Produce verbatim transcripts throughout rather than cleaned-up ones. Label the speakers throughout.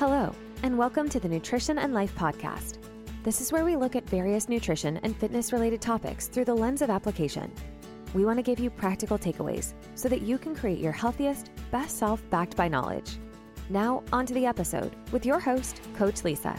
Speaker 1: Hello, and welcome to the Nutrition and Life Podcast. This is where we look at various nutrition and fitness-related topics through the lens of application. We want to give you practical takeaways so that you can create your healthiest, best self backed by knowledge. Now, on to the episode with your host, Coach Lisa.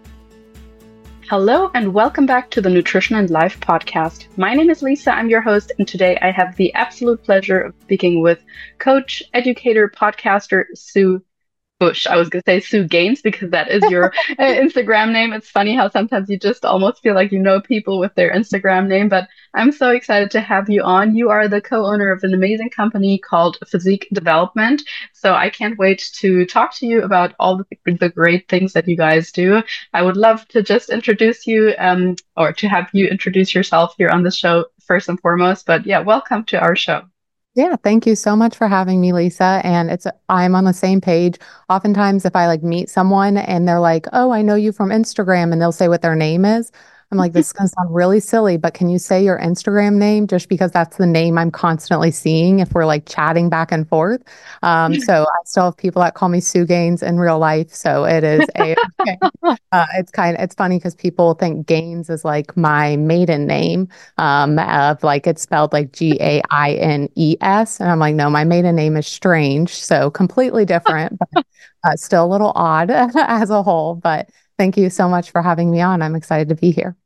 Speaker 2: Hello, and welcome back to the Nutrition and Life Podcast. My name is Lisa, I'm your host, and today I have the absolute pleasure of speaking with coach, educator, podcaster, Sue Bush. I was going to say Sue Gaines because that is your uh, Instagram name. It's funny how sometimes you just almost feel like you know people with their Instagram name, but I'm so excited to have you on. You are the co-owner of an amazing company called Physique Development. So I can't wait to talk to you about all the, the great things that you guys do. I would love to just introduce you um, or to have you introduce yourself here on the show first and foremost. But yeah, welcome to our show.
Speaker 3: Yeah, thank you so much for having me, Lisa. And it's I'm on the same page. Oftentimes, if I like meet someone and they're like, "Oh, I know you from Instagram," and they'll say what their name is, I'm like, "This is gonna sound really silly, but can you say your Instagram name?" Just because that's the name I'm constantly seeing if we're like chatting back and forth. Um, so I still have people that call me Sue Gaines in real life. So it is a. Uh, it's kind of, it's funny because people think Gaines is like my maiden name, um, of like, it's spelled like G A I N E S. And I'm like, no, my maiden name is Strange. So completely different, but uh, still a little odd as a whole. But thank you so much for having me on. I'm excited to be here.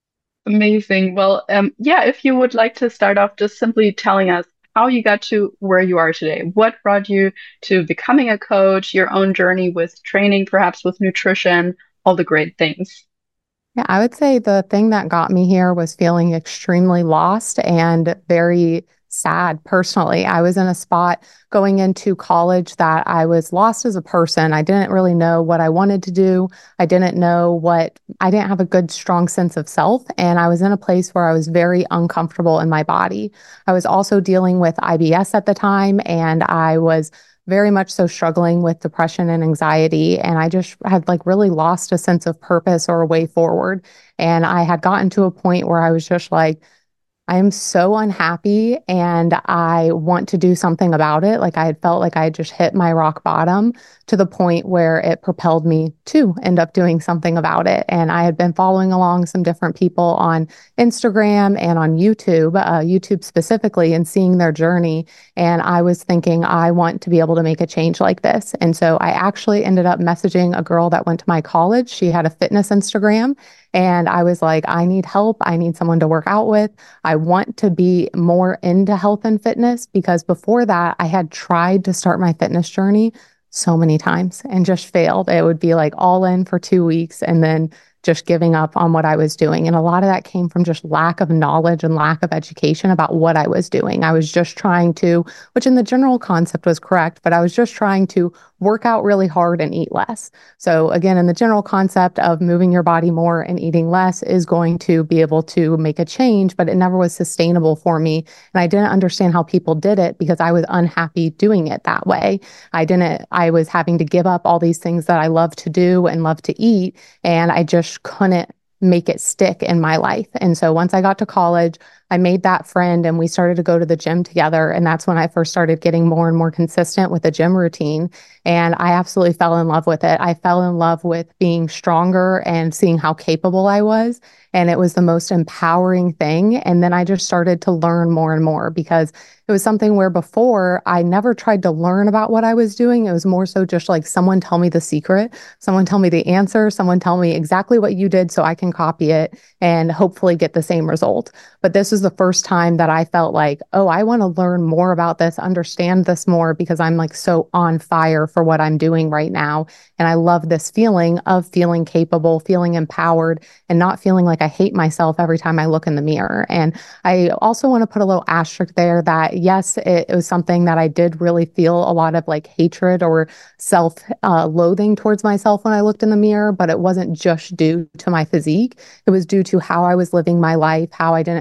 Speaker 2: Amazing. Well, um, yeah, if you would like to start off just simply telling us how you got to where you are today. What brought you to becoming a coach, your own journey with training, perhaps with nutrition, all the great things.
Speaker 3: Yeah, I would say the thing that got me here was feeling extremely lost and very sad personally. I was in a spot going into college that I was lost as a person. I didn't really know what I wanted to do. I didn't know what, I didn't have a good, strong sense of self. And I was in a place where I was very uncomfortable in my body. I was also dealing with I B S at the time, and I was very much so struggling with depression and anxiety. And I just had like really lost a sense of purpose or a way forward. And I had gotten to a point where I was just like, I am so unhappy and I want to do something about it. Like I had felt like I had just hit my rock bottom to the point where it propelled me to end up doing something about it. And I had been following along some different people on Instagram and on YouTube, uh, YouTube specifically, and seeing their journey. And I was thinking, I want to be able to make a change like this. And so I actually ended up messaging a girl that went to my college. She had a fitness Instagram. And I was like, I need help. I need someone to work out with. I want to be more into health and fitness because before that, I had tried to start my fitness journey so many times and just failed. It would be like all in for two weeks and then just giving up on what I was doing. And a lot of that came from just lack of knowledge and lack of education about what I was doing. I was just trying to, which in the general concept was correct, but I was just trying to work out really hard and eat less. So again, in the general concept of moving your body more and eating less is going to be able to make a change, but it never was sustainable for me. And I didn't understand how people did it because I was unhappy doing it that way. I didn't, I was having to give up all these things that I love to do and love to eat. And I just couldn't make it stick in my life. And so once I got to college, I made that friend and we started to go to the gym together. And that's when I first started getting more and more consistent with the gym routine. And I absolutely fell in love with it. I fell in love with being stronger and seeing how capable I was. And it was the most empowering thing. And then I just started to learn more and more because it was something where before I never tried to learn about what I was doing. It was more so just like someone tell me the secret, someone tell me the answer, someone tell me exactly what you did so I can copy it and hopefully get the same result. But this was the first time that I felt like, oh, I want to learn more about this, understand this more because I'm like so on fire for what I'm doing right now. And I love this feeling of feeling capable, feeling empowered, and not feeling like I hate myself every time I look in the mirror. And I also want to put a little asterisk there that yes, it, it was something that I did really feel a lot of like hatred or self uh, loathing towards myself when I looked in the mirror, but it wasn't just due to my physique. It was due to how I was living my life, how I didn't feel aligned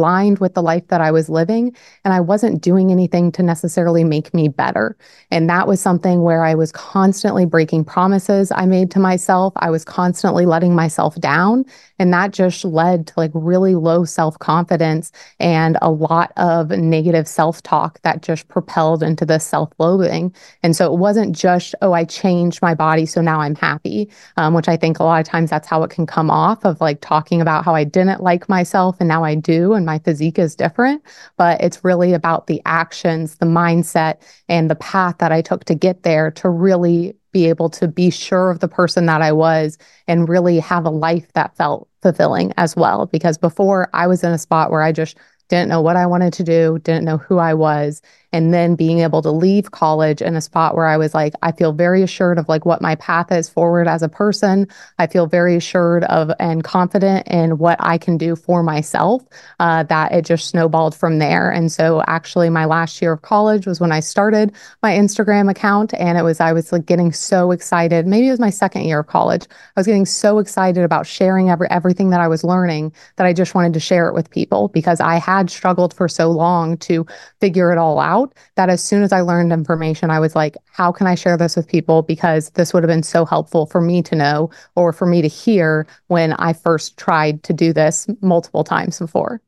Speaker 3: aligned with the life that I was living, and I wasn't doing anything to necessarily make me better. And that was something where I was constantly breaking promises I made to myself. I was constantly letting myself down. And that just led to like really low self-confidence and a lot of negative self-talk that just propelled into this self-loathing. And so it wasn't just, oh, I changed my body, so now I'm happy, um, which I think a lot of times that's how it can come off of like talking about how I didn't like myself and now I do, and my physique is different. But it's really about the actions, the mindset, and the path that I took to get there to really be able to be sure of the person that I was and really have a life that felt fulfilling as well. Because before, I was in a spot where I just didn't know what I wanted to do, didn't know who I was. And then being able to leave college in a spot where I was like, I feel very assured of like what my path is forward as a person. I feel very assured of and confident in what I can do for myself, uh, that it just snowballed from there. And so actually my last year of college was when I started my Instagram account, and it was, I was like getting so excited. Maybe it was my second year of college. I was getting so excited about sharing every, everything that I was learning that I just wanted to share it with people, because I had struggled for so long to figure it all out, that as soon as I learned information, I was like, how can I share this with people? Because this would have been so helpful for me to know or for me to hear when I first tried to do this multiple times before.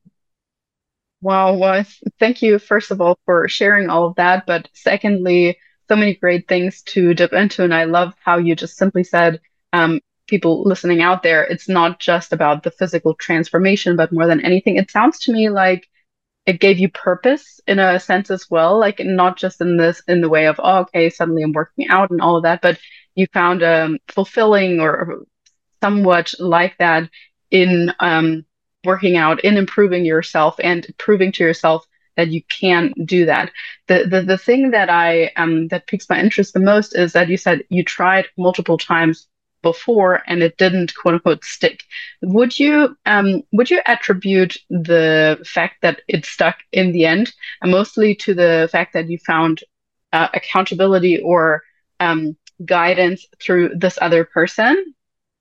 Speaker 2: Wow. Well, thank you, first of all, for sharing all of that. But secondly, so many great things to dip into. And I love how you just simply said, um, people listening out there, it's not just about the physical transformation, but more than anything, it sounds to me like it gave you purpose in a sense as well, like not just in this in the way of, oh, okay, suddenly I'm working out and all of that, but you found um fulfilling or somewhat like that in um working out, in improving yourself and proving to yourself that you can do that. The the the thing that I um that piques my interest the most is that you said you tried multiple times before and it didn't quote unquote stick. Would you um would you attribute the fact that it stuck in the end uh, mostly to the fact that you found uh, accountability or um guidance through this other person?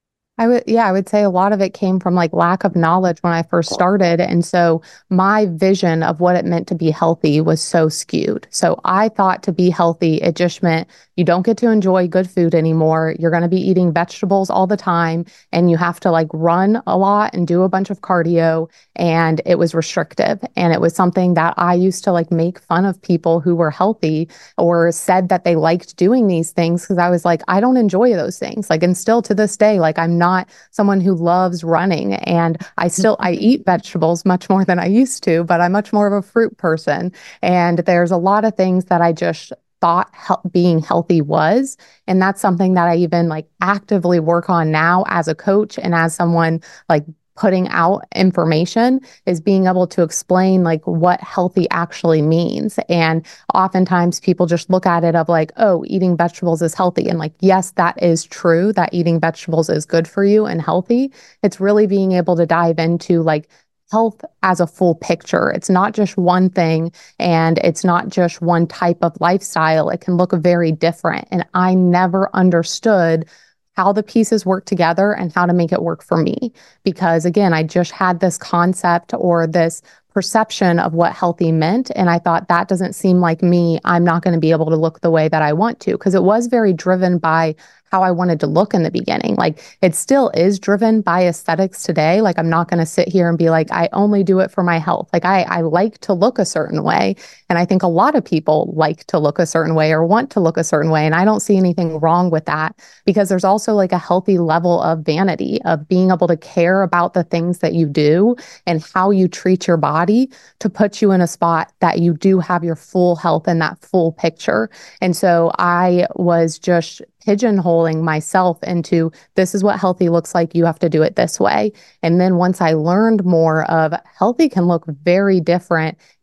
Speaker 3: I would, yeah, I would say a lot of it came from like lack of knowledge when I first started. And so my vision of what it meant to be healthy was so skewed. So I thought to be healthy, it just meant you don't get to enjoy good food anymore. You're going to be eating vegetables all the time, and you have to like run a lot and do a bunch of cardio. And it was restrictive. And it was something that I used to like make fun of people who were healthy or said that they liked doing these things, because I was like, I don't enjoy those things. Like, and still to this day, like I'm not someone who loves running, and I still, I eat vegetables much more than I used to, but I'm much more of a fruit person. And there's a lot of things that I just thought he- being healthy was. And that's something that I even like actively work on now as a coach and as someone like putting out information, is being able to explain like what healthy actually means. And oftentimes people just look at it of like, oh, eating vegetables is healthy. And like, yes, that is true that eating vegetables is good for you and healthy. It's really being able to dive into like health as a full picture. It's not just one thing, and it's not just one type of lifestyle. It can look very different. And I never understood how the pieces work together and how to make it work for me. Because again, I just had this concept or this perception of what healthy meant. And I thought, that doesn't seem like me. I'm not going to be able to look the way that I want to, because it was very driven by how I wanted to look in the beginning. Like, it still is driven by aesthetics today. Like, I'm not going to sit here and be like, I only do it for my health. Like, I, I like to look a certain way. And I think a lot of people like to look a certain way or want to look a certain way. And I don't see anything wrong with that, because there's also like a healthy level of vanity, of being able to care about the things that you do and how you treat your body to put you in a spot that you do have your full health and that full picture. And so I was just pigeonholing myself into, this is what healthy looks like. You have to do it this way. And then once I learned more of healthy can look very different,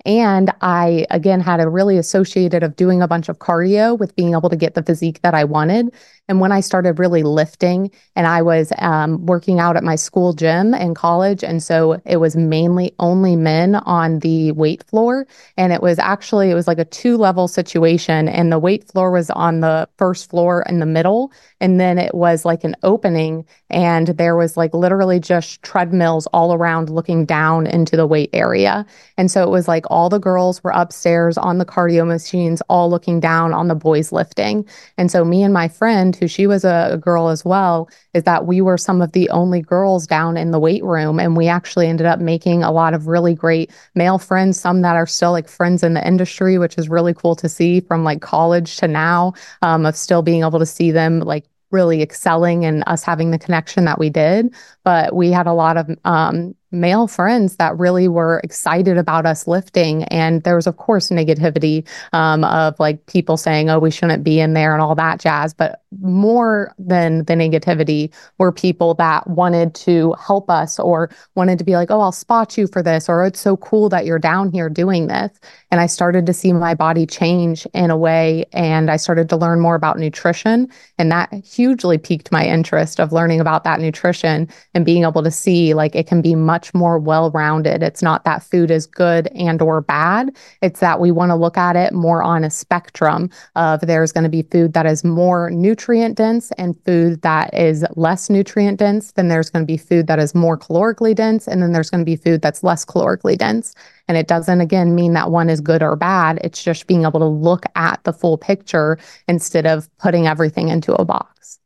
Speaker 3: And I, again, had a really associated of doing a bunch of cardio with being able to get the physique that I wanted. And when I started really lifting, and I was um, working out at my school gym in college, and so it was mainly only men on the weight floor. And it was actually, it was like a two level situation. And the weight floor was on the first floor in the middle. And then it was like an opening, and there was like literally just treadmills all around looking down into the weight area. And so it was like all the girls were upstairs on the cardio machines, all looking down on the boys lifting. And so me and my friend, who she was a, a girl as well, is that we were some of the only girls down in the weight room. And we actually ended up making a lot of really great male friends, some that are still like friends in the industry, which is really cool to see from like college to now, um, of still being able to see them like really excelling and us having the connection that we did. But we had a lot of um, male friends that really were excited about us lifting. And there was, of course, negativity um, of like people saying, oh, we shouldn't be in there and all that jazz. But more than the negativity were people that wanted to help us or wanted to be like, oh, I'll spot you for this, or it's so cool that you're down here doing this. And I started to see my body change in a way, and I started to learn more about nutrition. And that hugely piqued my interest of learning about that nutrition and being able to see like it can be much more well-rounded. It's not that food is good and or bad. It's that we want to look at it more on a spectrum of there's going to be food that is more nutrient dense and food that is less nutrient dense. Then there's going to be food that is more calorically dense. And then there's going to be food that's less calorically dense. And it doesn't, again, mean that one is good or bad. It's just being able to look at the full picture instead of putting everything into a box.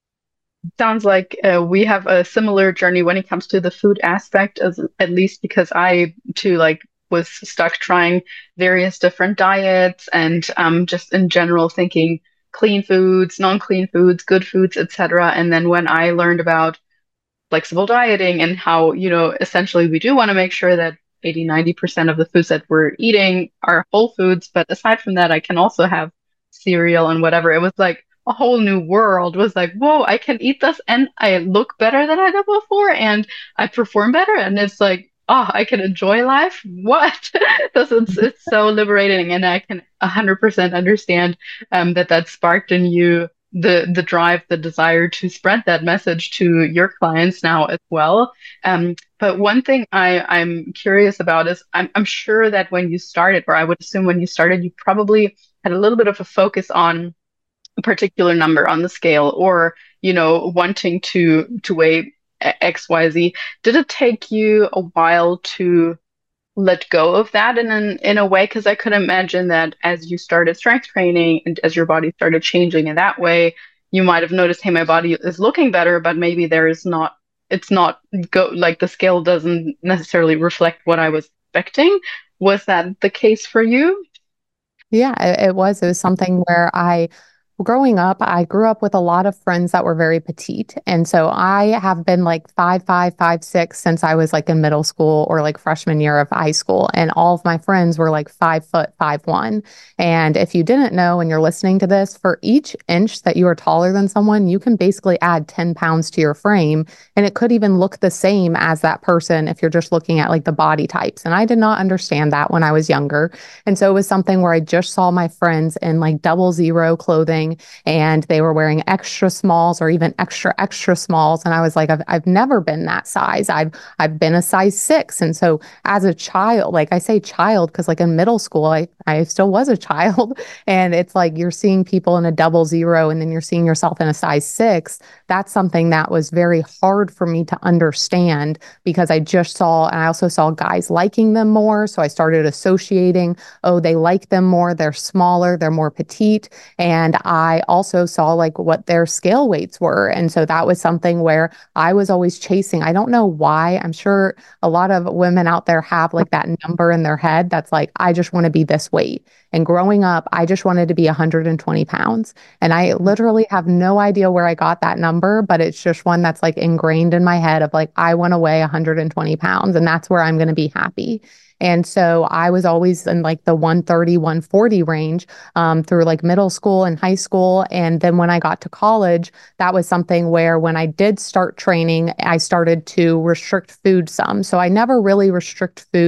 Speaker 2: Sounds like uh, we have a similar journey when it comes to the food aspect, as at least because I too like was stuck trying various different diets and um, just in general thinking clean foods, non-clean foods, good foods, et cetera. And then when I learned about flexible dieting and how, you know, essentially we do want to make sure that eighty, ninety percent of the foods that we're eating are whole foods. But aside from that, I can also have cereal and whatever. It was like a whole new world. It was like, whoa, I can eat this and I look better than I did before and I perform better. And it's like, oh, I can enjoy life. What? This is, it's so liberating. And I can one hundred percent understand um, that that sparked in you the the drive, the desire to spread that message to your clients now as well. Um, but one thing I, I'm curious about is I'm, I'm sure that when you started, or I would assume when you started, you probably had a little bit of a focus on a particular number on the scale, or, you know, wanting to to weigh X Y Z. Did it take you a while to let go of that in an, in a way? Because I could imagine that as you started strength training and as your body started changing in that way, you might have noticed, hey, my body is looking better, but maybe there is not, it's not go like the scale doesn't necessarily reflect what I was expecting. Was that the case for you?
Speaker 3: Yeah, it, it was. It was something where I growing up, I grew up with a lot of friends that were very petite. And so I have been like five, five, five, six since I was like in middle school or like freshman year of high school. And all of my friends were like five foot, five, one. And if you didn't know and you're listening to this, for each inch that you are taller than someone, you can basically add ten pounds to your frame. And it could even look the same as that person if you're just looking at like the body types. And I did not understand that when I was younger. And so it was something where I just saw my friends in like double zero clothing, and they were wearing extra smalls or even extra extra smalls, and I was like, I've I've never been that size. I've I've been a size six. And so as a child, like I say child because like in middle school I I still was a child, and it's like you're seeing people in a double zero and then you're seeing yourself in a size six. That's something that was very hard for me to understand because I just saw, and I also saw guys liking them more, so I started associating, oh, they like them more, they're smaller, they're more petite. And I also saw like what their scale weights were. And so that was something where I was always chasing. I don't know why. I'm sure a lot of women out there have like that number in their head that's like, I just want to be this weight. And growing up, I just wanted to be one hundred twenty pounds. And I literally have no idea where I got that number, but it's just one that's like ingrained in my head of like, I want to weigh one hundred twenty pounds and that's where I'm going to be happy. And so I was always in like the one thirty, one forty range um, through like middle school and high school. And then when I got to college, that was something where when I did start training, I started to restrict food some. So I never really restrict food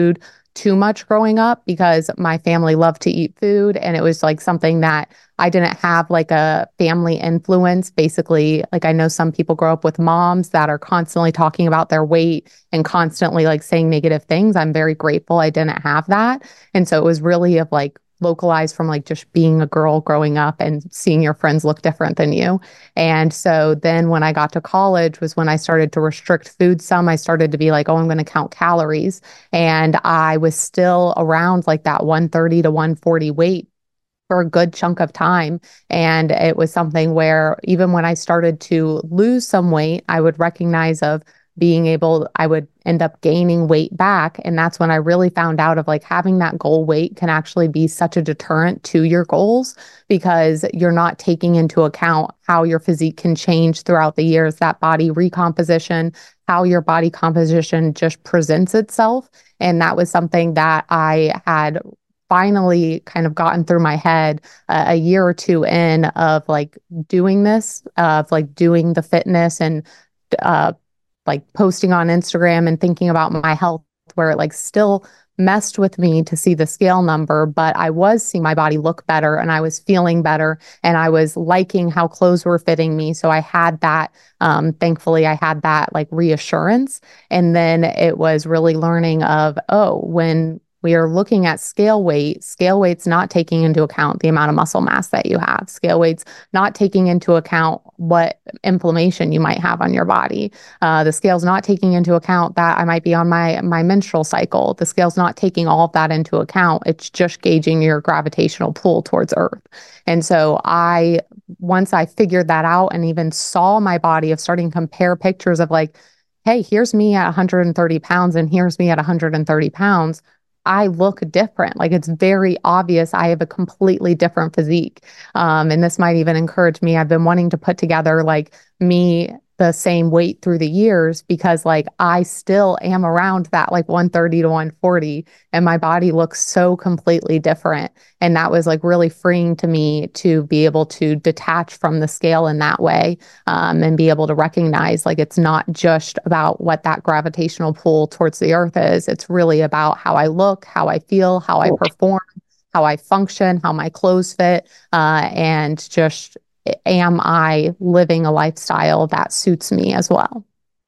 Speaker 3: too much growing up because my family loved to eat food. And it was like something that I didn't have like a family influence. Basically, like I know some people grow up with moms that are constantly talking about their weight and constantly like saying negative things. I'm very grateful I didn't have that. And so it was really of like localized from like just being a girl growing up and seeing your friends look different than you. And so then when I got to college was when I started to restrict food some. I started to be like, oh, I'm going to count calories. And I was still around like that one thirty to one forty weight for a good chunk of time. And it was something where even when I started to lose some weight, I would recognize of being able, I would end up gaining weight back. And that's when I really found out of like having that goal weight can actually be such a deterrent to your goals because you're not taking into account how your physique can change throughout the years, that body recomposition, how your body composition just presents itself. And that was something that I had finally kind of gotten through my head uh, a year or two in of like doing this, of like doing the fitness and uh, like posting on Instagram and thinking about my health, where it like still messed with me to see the scale number, but I was seeing my body look better and I was feeling better and I was liking how clothes were fitting me. So I had that, um, thankfully I had that like reassurance. And then it was really learning of, oh, when we are looking at scale weight, scale weight's not taking into account the amount of muscle mass that you have. Scale weight's not taking into account what inflammation you might have on your body. Uh, the scale's not taking into account that I might be on my, my menstrual cycle. The scale's not taking all of that into account. It's just gauging your gravitational pull towards Earth. And so I, once I figured that out and even saw my body of starting to compare pictures of like, hey, here's me at one hundred thirty pounds and here's me at one hundred thirty pounds. I look different. Like it's very obvious I have a completely different physique. Um, and this might even encourage me. I've been wanting to put together like me the same weight through the years because like I still am around that like one thirty to one forty and my body looks so completely different. And that was like really freeing to me to be able to detach from the scale in that way um, and be able to recognize like it's not just about what that gravitational pull towards the earth is. It's really about how I look, how I feel, how I perform, how I function, how my clothes fit, uh, and just am I living a lifestyle that suits me as well?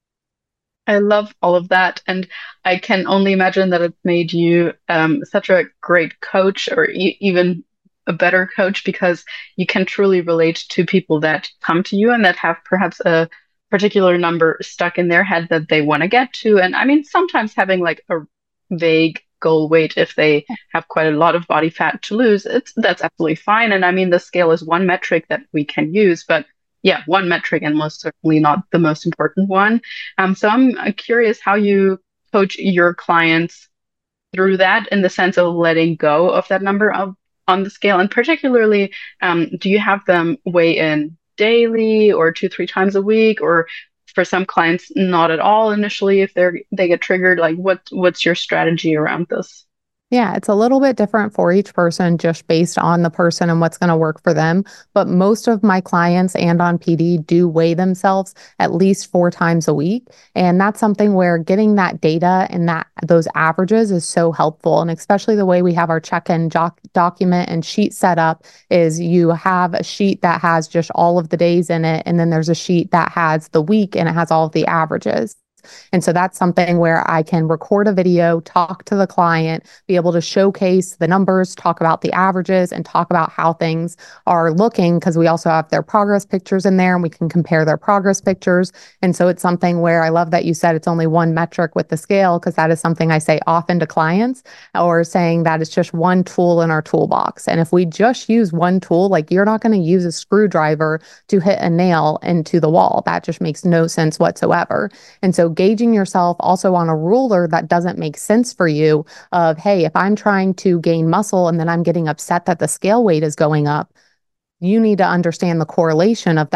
Speaker 2: I love all of that. And I can only imagine that it made you um, such a great coach or e- even a better coach because you can truly relate to people that come to you and that have perhaps a particular number stuck in their head that they want to get to. And I mean, sometimes having like a vague goal weight if they have quite a lot of body fat to lose, it's that's absolutely fine. And I mean, the scale is one metric that we can use, but yeah, one metric and most certainly not the most important one. Um, so I'm uh, curious how you coach your clients through that in the sense of letting go of that number of on the scale, and particularly, um, do you have them weigh in daily or two, three times a week, or for some clients, not at all initially if they're they get triggered? Like, what what's your strategy around this?
Speaker 3: Yeah, it's a little bit different for each person just based on the person and what's going to work for them. But most of my clients and on P D do weigh themselves at least four times a week. And that's something where getting that data and that those averages is so helpful. And especially the way we have our check-in doc- document and sheet set up is you have a sheet that has just all of the days in it. And then there's a sheet that has the week and it has all of the averages. And so that's something where I can record a video, talk to the client, be able to showcase the numbers, talk about the averages, and talk about how things are looking because we also have their progress pictures in there and we can compare their progress pictures. And so it's something where I love that you said it's only one metric with the scale because that is something I say often to clients or saying that it's just one tool in our toolbox. And if we just use one tool, like you're not going to use a screwdriver to hit a nail into the wall. That just makes no sense whatsoever. And so gauging yourself also on a ruler that doesn't make sense for you of, hey, if I'm trying to gain muscle and then I'm getting upset that the scale weight is going up, you need to understand the correlation of that's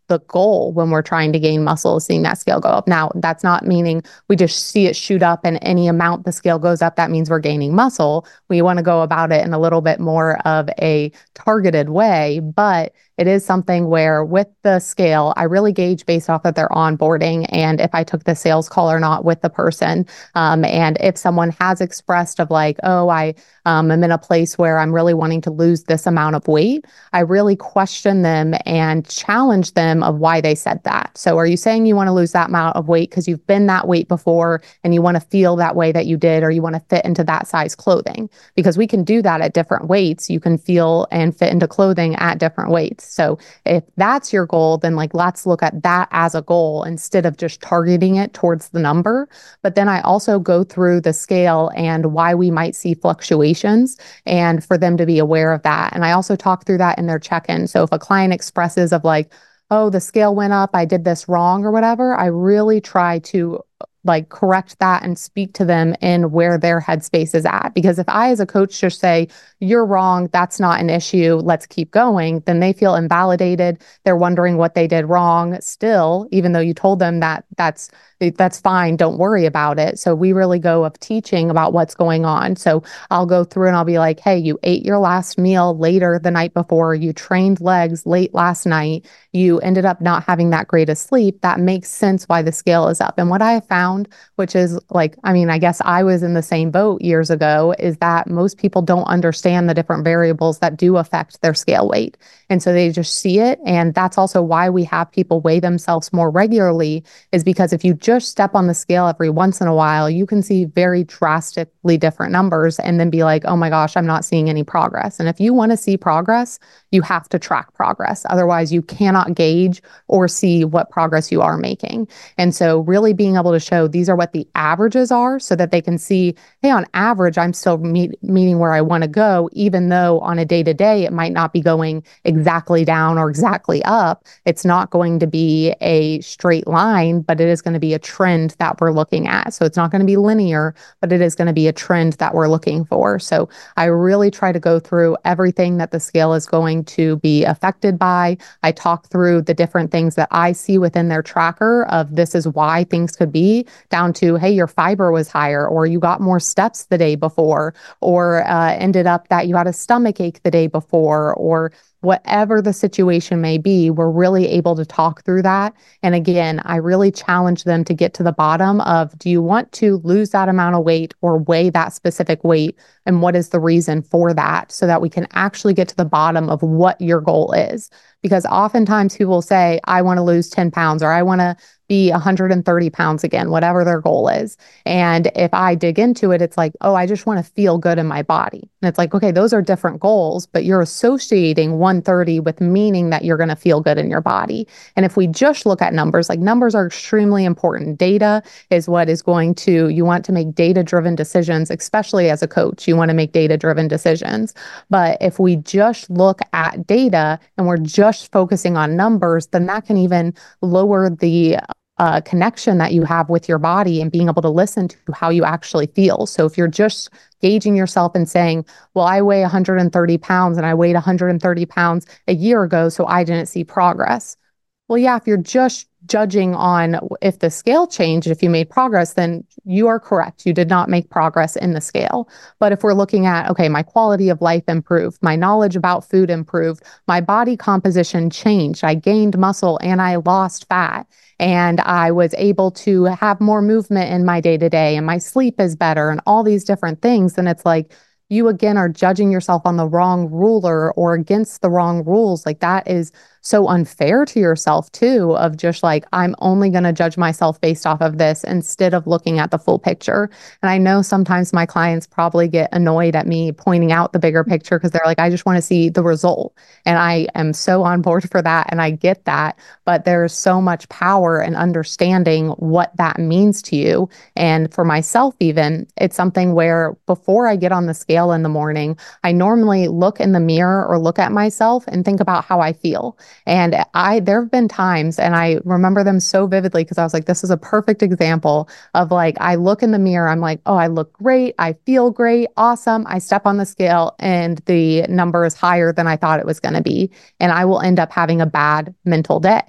Speaker 3: the goal when we're trying to gain muscle is seeing that scale go up. Now, that's not meaning we just see it shoot up and any amount the scale goes up, that means we're gaining muscle. We want to go about it in a little bit more of a targeted way, but it is something where with the scale, I really gauge based off of their onboarding and if I took the sales call or not with the person. Um, and if someone has expressed of like, oh, I um, am in a place where I'm really wanting to lose this amount of weight, I really question them and challenge them of why they said that. So are you saying you want to lose that amount of weight because you've been that weight before and you want to feel that way that you did, or you want to fit into that size clothing? Because we can do that at different weights. You can feel and fit into clothing at different weights. So if that's your goal, then like, let's look at that as a goal instead of just targeting it towards the number. But then I also go through the scale and why we might see fluctuations and for them to be aware of that. And I also talk through that in their check-in. So if a client expresses of like, oh, the scale went up, I did this wrong or whatever, I really try to like correct that and speak to them in where their headspace is at. Because if I as a coach just say, you're wrong, that's not an issue, let's keep going, then they feel invalidated. They're wondering what they did wrong still, even though you told them that that's that's fine, don't worry about it. So we really go of teaching about what's going on. So I'll go through and I'll be like, hey, you ate your last meal later the night before, you trained legs late last night, you ended up not having that great of sleep. That makes sense why the scale is up. And what I have found, which is like, I mean, I guess I was in the same boat years ago, is that most people don't understand the different variables that do affect their scale weight. And so they just see it. And that's also why we have people weigh themselves more regularly, is because if you just step on the scale every once in a while, you can see very drastically different numbers and then be like, oh my gosh, I'm not seeing any progress. And if you want to see progress, you have to track progress. Otherwise, you cannot gauge or see what progress you are making. And so really being able to show these are what the averages are so that they can see, hey, on average, I'm still meet, meeting where I want to go, even though on a day-to-day, it might not be going exactly down or exactly up. It's not going to be a straight line, but it is going to be a trend that we're looking at. So it's not going to be linear, but it is going to be a trend that we're looking for. So I really try to go through everything that the scale is going to be affected by. I talk through the different things that I see within their tracker of this is why things could be, down to, hey, your fiber was higher, or you got more steps the day before, or uh, ended up that you had a stomach ache the day before, or whatever the situation may be, we're really able to talk through that. And again, I really challenge them to get to the bottom of, do you want to lose that amount of weight or weigh that specific weight? And what is the reason for that? So that we can actually get to the bottom of what your goal is. Because oftentimes people say, I want to lose ten pounds, or I want to be one hundred thirty pounds again, whatever their goal is. And if I dig into it, it's like, oh, I just want to feel good in my body. And it's like, okay, those are different goals, but you're associating one thirty with meaning that you're going to feel good in your body. And if we just look at numbers, like numbers are extremely important. Data is what is going to, you want to make data-driven decisions, especially as a coach, you want to make data-driven decisions. But if we just look at data and we're just focusing on numbers, then that can even lower the uh, connection that you have with your body and being able to listen to how you actually feel. So if you're just gauging yourself and saying, well, I weigh one hundred thirty pounds and I weighed one hundred thirty pounds a year ago, so I didn't see progress. Well, yeah, if you're just judging on if the scale changed, if you made progress, then you are correct. You did not make progress in the scale. But if we're looking at, okay, my quality of life improved, my knowledge about food improved, my body composition changed, I gained muscle and I lost fat, and I was able to have more movement in my day-to-day, and my sleep is better, and all these different things, then it's like, you again are judging yourself on the wrong ruler or against the wrong rules. Like that is so unfair to yourself too, of just like, I'm only going to judge myself based off of this instead of looking at the full picture. And I know sometimes my clients probably get annoyed at me pointing out the bigger picture because they're like, I just want to see the result. And I am so on board for that. And I get that, but there's so much power in understanding what that means to you. And for myself, even, it's something where before I get on the scale in the morning, I normally look in the mirror or look at myself and think about how I feel. And I, there have been times, and I remember them so vividly because I was like, this is a perfect example of like, I look in the mirror, I'm like, oh, I look great. I feel great. Awesome. I step on the scale and the number is higher than I thought it was going to be. And I will end up having a bad mental day.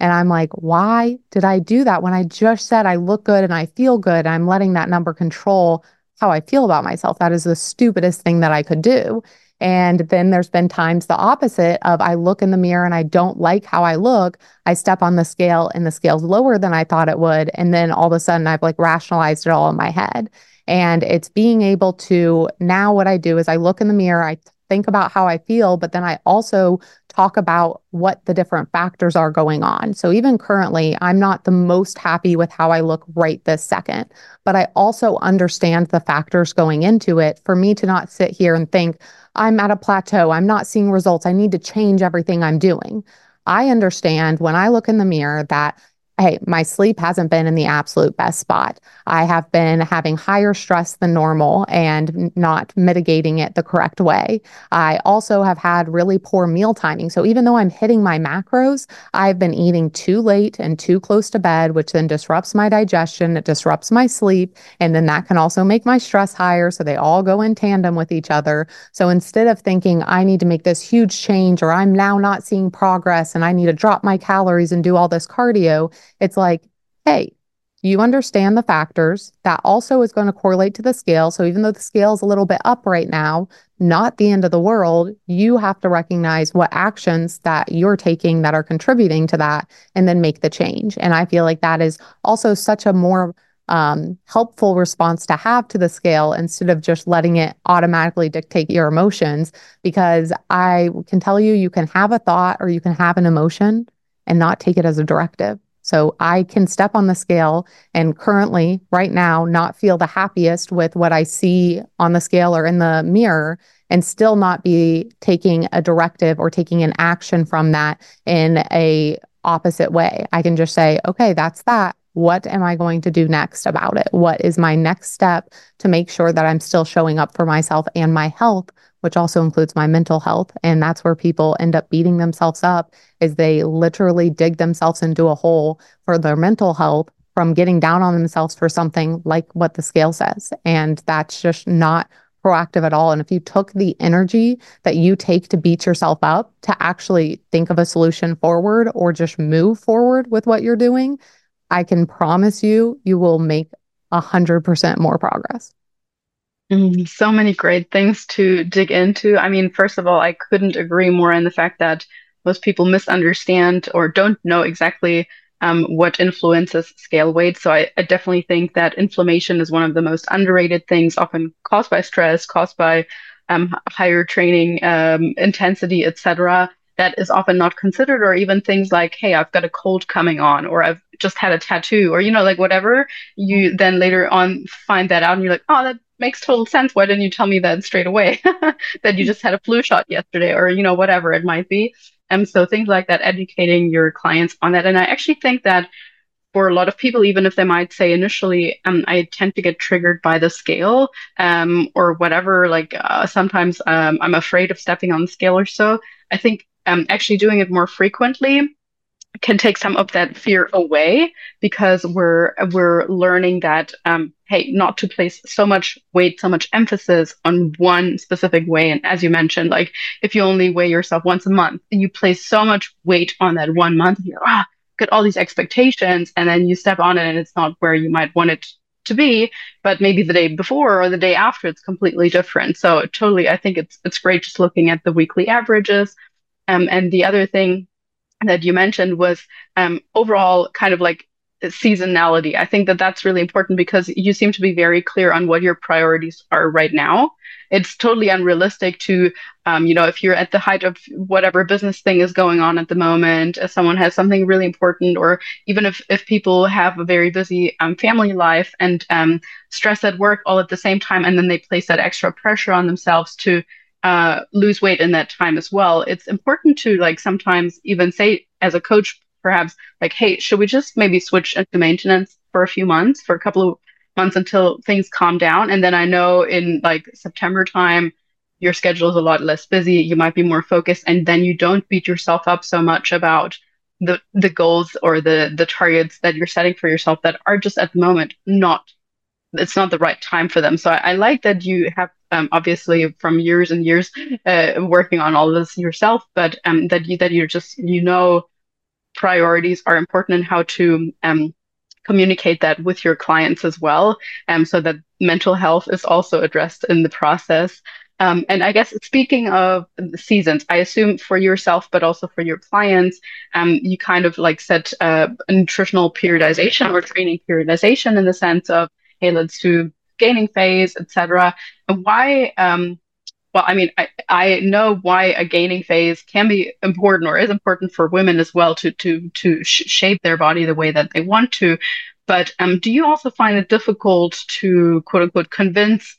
Speaker 3: And I'm like, why did I do that when I just said I look good and I feel good? I'm letting that number control how I feel about myself. That is the stupidest thing that I could do. And then there's been times the opposite of I look in the mirror and I don't like how I look. I step on the scale and the scale's lower than I thought it would. And then all of a sudden I've like rationalized it all in my head. And it's being able to, now what I do is I look in the mirror, I think about how I feel, but then I also talk about what the different factors are going on. So even currently, I'm not the most happy with how I look right this second, but I also understand the factors going into it for me to not sit here and think, I'm at a plateau, I'm not seeing results, I need to change everything I'm doing. I understand when I look in the mirror that, hey, my sleep hasn't been in the absolute best spot. I have been having higher stress than normal and not mitigating it the correct way. I also have had really poor meal timing. So even though I'm hitting my macros, I've been eating too late and too close to bed, which then disrupts my digestion. It disrupts my sleep. And then that can also make my stress higher. So they all go in tandem with each other. So instead of thinking I need to make this huge change or I'm now not seeing progress and I need to drop my calories and do all this cardio, it's like, hey, you understand the factors. That also is going to correlate to the scale. So even though the scale is a little bit up right now, not the end of the world, you have to recognize what actions that you're taking that are contributing to that and then make the change. And I feel like that is also such a more um, helpful response to have to the scale instead of just letting it automatically dictate your emotions. Because I can tell you, you can have a thought or you can have an emotion and not take it as a directive. So I can step on the scale and currently, right now, not feel the happiest with what I see on the scale or in the mirror and still not be taking a directive or taking an action from that in a opposite way. I can just say, okay, that's that. What am I going to do next about it? What is my next step to make sure that I'm still showing up for myself and my health, which also includes my mental health? And that's where people end up beating themselves up, is they literally dig themselves into a hole for their mental health from getting down on themselves for something like what the scale says. And that's just not proactive at all. And if you took the energy that you take to beat yourself up to actually think of a solution forward or just move forward with what you're doing, I can promise you, you will make a hundred percent more progress.
Speaker 2: Mm, so many great things to dig into. I mean, first of all, I couldn't agree more in the fact that most people misunderstand or don't know exactly um, what influences scale weight. So I, I definitely think that inflammation is one of the most underrated things, often caused by stress, caused by um, higher training um, intensity, et cetera. That is often not considered, or even things like, hey, I've got a cold coming on, or I've just had a tattoo, or, you know, like whatever. You then later on find that out and you're like, oh, that makes total sense. Why didn't you tell me that straight away? That you just had a flu shot yesterday, or, you know, whatever it might be. And so things like that, educating your clients on that. And I actually think that for a lot of people, even if they might say initially, um, I tend to get triggered by the scale, um, or whatever, like uh, sometimes um, I'm afraid of stepping on the scale or so. I think um, actually doing it more frequently can take some of that fear away, because we're we're learning that um, hey, not to place so much weight, so much emphasis on one specific way. And as you mentioned, like if you only weigh yourself once a month, you place so much weight on that one month, and you're ah, get all these expectations, and then you step on it, and it's not where you might want it to be. But maybe the day before or the day after, it's completely different. So totally, I think it's it's great just looking at the weekly averages. Um, and the other thing that you mentioned was um, overall kind of like seasonality. I think that that's really important, because you seem to be very clear on what your priorities are right now. It's totally unrealistic to, um, you know, if you're at the height of whatever business thing is going on at the moment, if someone has something really important, or even if, if people have a very busy um, family life and um, stress at work all at the same time, and then they place that extra pressure on themselves to uh, lose weight in that time as well. It's important to like sometimes even say as a coach, perhaps like, hey, should we just maybe switch into maintenance for a few months, for a couple of months until things calm down? And then I know in like September time, your schedule is a lot less busy. You might be more focused, and then you don't beat yourself up so much about the the goals or the the targets that you're setting for yourself that are just at the moment not it's not the right time for them. So I, I like that you have um, obviously from years and years uh, working on all this yourself, but um, that you that you're just you know priorities are important and how to um, communicate that with your clients as well, um, so that mental health is also addressed in the process. Um, and I guess speaking of the seasons, I assume for yourself, but also for your clients, um, you kind of like set uh, a nutritional periodization or training periodization in the sense of, hey, let's do gaining phase, et cetera. And why? Um, well, I mean, I, I know why a gaining phase can be important or is important for women as well to to to sh- shape their body the way that they want to. But um, do you also find it difficult to quote unquote convince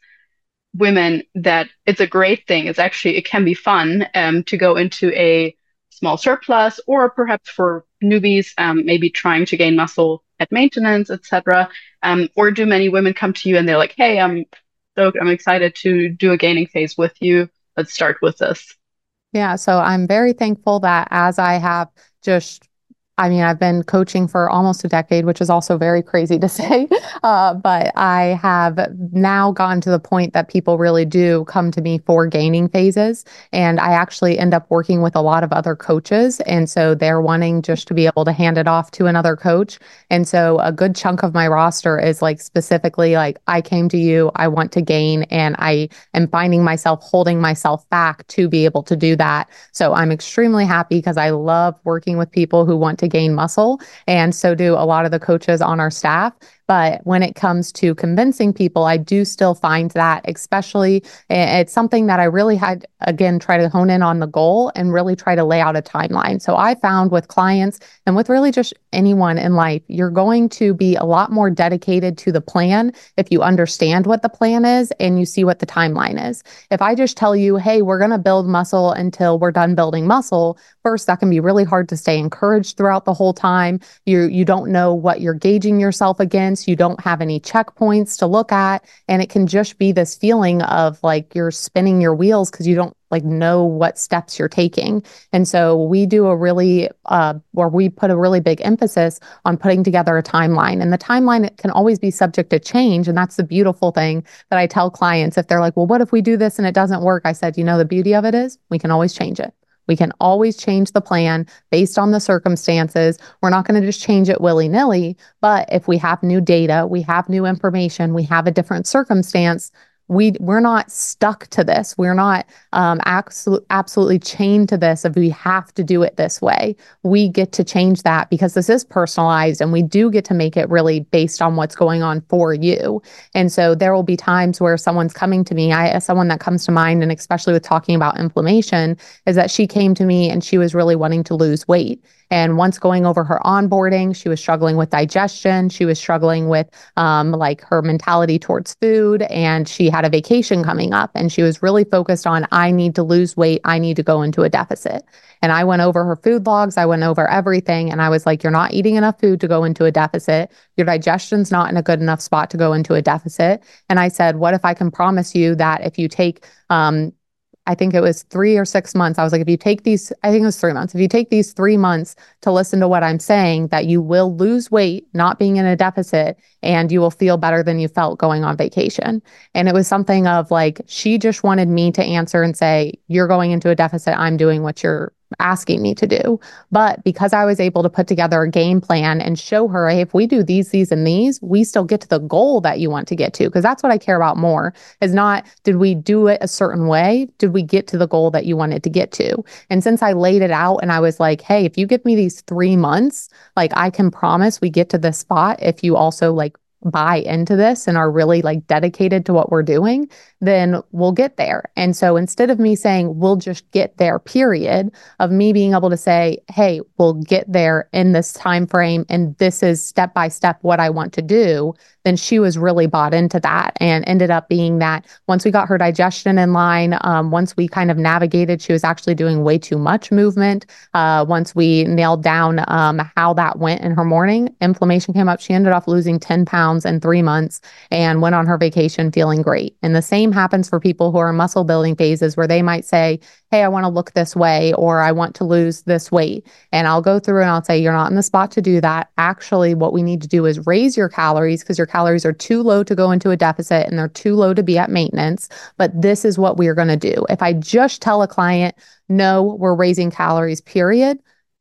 Speaker 2: women that it's a great thing? It's actually it can be fun um, to go into a small surplus, or perhaps for newbies, um, maybe trying to gain muscle at maintenance, et cetera. Um, or do many women come to you and they're like, "Hey, I'm stoked. I'm excited to do a gaining phase with you. Let's start with this."
Speaker 3: Yeah, so I'm very thankful that as I have just, I mean, I've been coaching for almost a decade, which is also very crazy to say. Uh, but I have now gotten to the point that people really do come to me for gaining phases. And I actually end up working with a lot of other coaches. And so they're wanting just to be able to hand it off to another coach. And so a good chunk of my roster is like specifically like, I came to you, I want to gain, and I am finding myself holding myself back to be able to do that. So I'm extremely happy because I love working with people who want to gain muscle. And so do a lot of the coaches on our staff. But when it comes to convincing people, I do still find that, especially, it's something that I really had, again, try to hone in on the goal and really try to lay out a timeline. So I found with clients and with really just anyone in life, you're going to be a lot more dedicated to the plan if you understand what the plan is and you see what the timeline is. If I just tell you, hey, we're going to build muscle until we're done building muscle, first, that can be really hard to stay encouraged throughout the whole time. You you don't know what you're gauging yourself against. You don't have any checkpoints to look at. And it can just be this feeling of like you're spinning your wheels because you don't like know what steps you're taking. And so we do a really, uh, or we put a really big emphasis on putting together a timeline. And the timeline it can always be subject to change. And that's the beautiful thing that I tell clients. If they're like, well, what if we do this and it doesn't work? I said, you know, the beauty of it is we can always change it. We can always change the plan based on the circumstances. We're not going to just change it willy-nilly, but if we have new data, we have new information, we have a different circumstance, we we're not stuck to this. We're not um, absolutely absolutely chained to this if we have to do it this way. We get to change that because this is personalized and we do get to make it really based on what's going on for you. And so there will be times where someone's coming to me. I, someone that comes to mind, and especially with talking about inflammation, is that she came to me and she was really wanting to lose weight. And once going over her onboarding, she was struggling with digestion. She was struggling with um, like her mentality towards food. And she had a vacation coming up and she was really focused on, I need to lose weight. I need to go into a deficit. And I went over her food logs. I went over everything. And I was like, you're not eating enough food to go into a deficit. Your digestion's not in a good enough spot to go into a deficit. And I said, what if I can promise you that if you take, um, I think it was three or six months. I was like, if you take these, I think it was three months. If you take these three months to listen to what I'm saying, that you will lose weight, not being in a deficit, and you will feel better than you felt going on vacation. And it was something of like, she just wanted me to answer and say, you're going into a deficit. I'm doing what you're asking me to do. But because I was able to put together a game plan and show her, hey, if we do these, these, and these, we still get to the goal that you want to get to. Because that's what I care about more, is not, did we do it a certain way? Did we get to the goal that you wanted to get to? And since I laid it out and I was like, hey, if you give me these three months, like I can promise we get to this spot if you also like buy into this and are really like dedicated to what we're doing, then we'll get there. And so instead of me saying, we'll just get there, period, of me being able to say, hey, we'll get there in this time frame and this is step by step what I want to do, then she was really bought into that and ended up being that once we got her digestion in line, um, once we kind of navigated, she was actually doing way too much movement. Uh, once we nailed down um, how that went in her morning, inflammation came up. She ended up losing ten pounds in three months and went on her vacation feeling great. And the same happens for people who are in muscle building phases where they might say, hey, I want to look this way, or I want to lose this weight. And I'll go through and I'll say, you're not in the spot to do that. Actually, what we need to do is raise your calories because your calories are too low to go into a deficit and they're too low to be at maintenance. But this is what we're going to do. If I just tell a client, no, we're raising calories, period,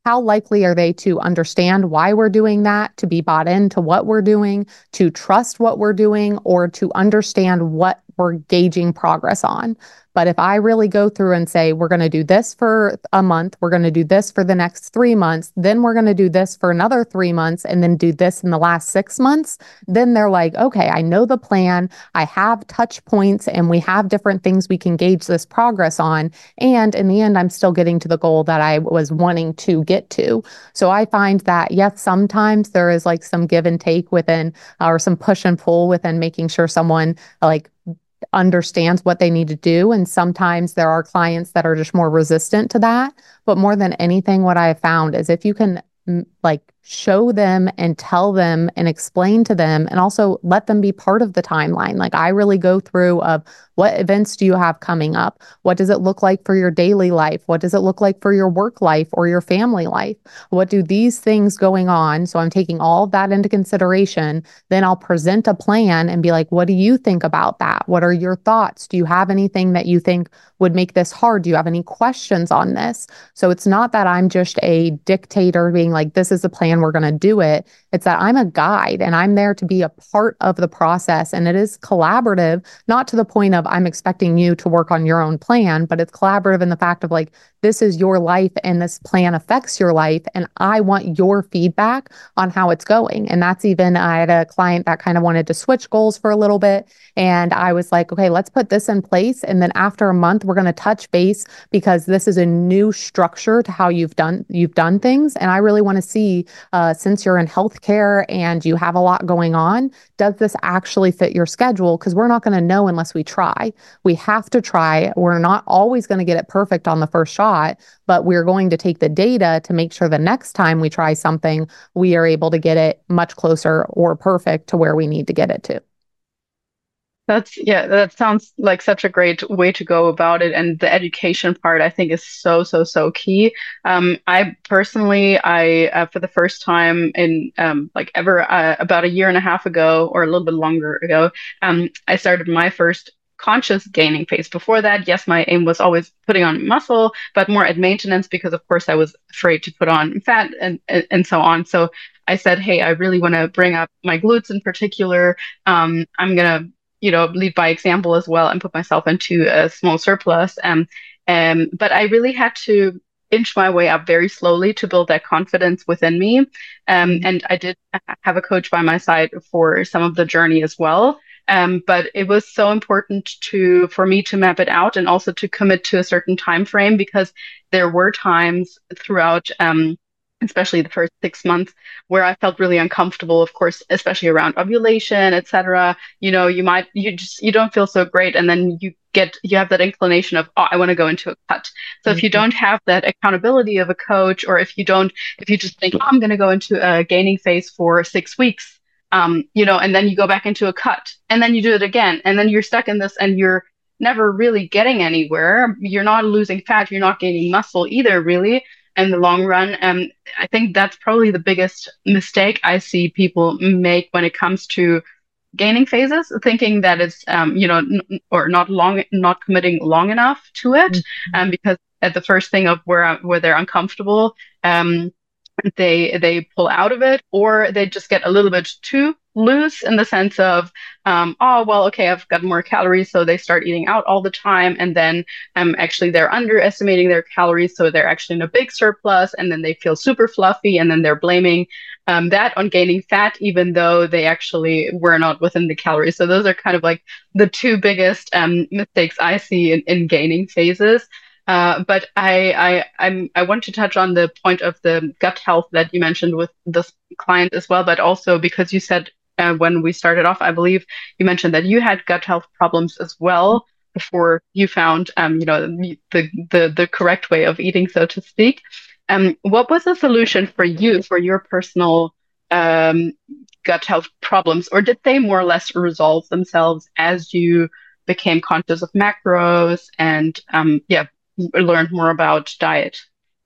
Speaker 3: how likely are they to understand why we're doing that, to be bought into what we're doing, to trust what we're doing, or to understand what we're gauging progress on? But if I really go through and say, we're going to do this for a month, we're going to do this for the next three months, then we're going to do this for another three months, and then do this in the last six months, then they're like, okay, I know the plan. I have touch points and we have different things we can gauge this progress on. And in the end, I'm still getting to the goal that I was wanting to get to. So I find that, yes, sometimes there is like some give and take within, uh, or some push and pull within making sure someone like understands what they need to do. And sometimes there are clients that are just more resistant to that. But more than anything, what I have found is if you can m- like show them and tell them and explain to them and also let them be part of the timeline. Like I really go through of what events do you have coming up? What does it look like for your daily life? What does it look like for your work life or your family life? What do these things going on? So I'm taking all of that into consideration. Then I'll present a plan and be like, what do you think about that? What are your thoughts? Do you have anything that you think would make this hard? Do you have any questions on this? So it's not that I'm just a dictator being like, this is the plan, we're going to do it. It's that I'm a guide and I'm there to be a part of the process. And it is collaborative, not to the point of I'm expecting you to work on your own plan, but it's collaborative in the fact of like, this is your life and this plan affects your life. And I want your feedback on how it's going. And that's even, I had a client that kind of wanted to switch goals for a little bit. And I was like, okay, let's put this in place. And then after a month, we're going to touch base because this is a new structure to how you've done, you've done things. And I really want to see, uh, since you're in healthcare and you have a lot going on, does this actually fit your schedule? Because we're not going to know unless we try. We have to try. We're not always going to get it perfect on the first shot, but we're going to take the data to make sure the next time we try something, we are able to get it much closer or perfect to where we need to get it to.
Speaker 2: That's, yeah, that sounds like such a great way to go about it. And the education part, I think, is so, so, so key. Um, I personally, I, uh, for the first time in um, like ever, uh, about a year and a half ago, or a little bit longer ago, um, I started my first conscious gaining phase. Before that, yes, my aim was always putting on muscle, but more at maintenance because, of course, I was afraid to put on fat and, and, and so on. So I said, hey, I really want to bring up my glutes in particular. Um, I'm going to you know, lead by example as well and put myself into a small surplus. Um, um, but I really had to inch my way up very slowly to build that confidence within me. Um, and I did have a coach by my side for some of the journey as well. Um, but it was so important to for me to map it out and also to commit to a certain time frame because there were times throughout um, especially the first six months where I felt really uncomfortable, of course, especially around ovulation, et cetera. You know, you might, you just, you don't feel so great. And then you get, you have that inclination of, oh, I want to go into a cut. So mm-hmm. if you don't have that accountability of a coach, or if you don't, if you just think, oh, I'm going to go into a gaining phase for six weeks, um, you know, and then you go back into a cut and then you do it again. And then you're stuck in this and you're never really getting anywhere. You're not losing fat. You're not gaining muscle either, really. In the long run. Um, I think that's probably the biggest mistake I see people make when it comes to gaining phases, thinking that it's, um, you know, n- or not long, not committing long enough to it. Mm-hmm. Um, because at the first thing of where, where they're uncomfortable, um, they, they pull out of it, or they just get a little bit too loose in the sense of, um, oh, well, okay, I've got more calories. So they start eating out all the time. And then um, actually they're underestimating their calories. So they're actually in a big surplus and then they feel super fluffy. And then they're blaming um, that on gaining fat, even though they actually were not within the calories. So those are kind of like the two biggest um, mistakes I see in, in gaining phases. Uh, but I, I, I'm, I want to touch on the point of the gut health that you mentioned with this client as well, but also because you said uh, when we started off, I believe you mentioned that you had gut health problems as well before you found, um, you know, the, the, the correct way of eating, so to speak. Um, what was the solution for you, for your personal um, gut health problems, or did they more or less resolve themselves as you became conscious of macros and, um, yeah, learned more about diet?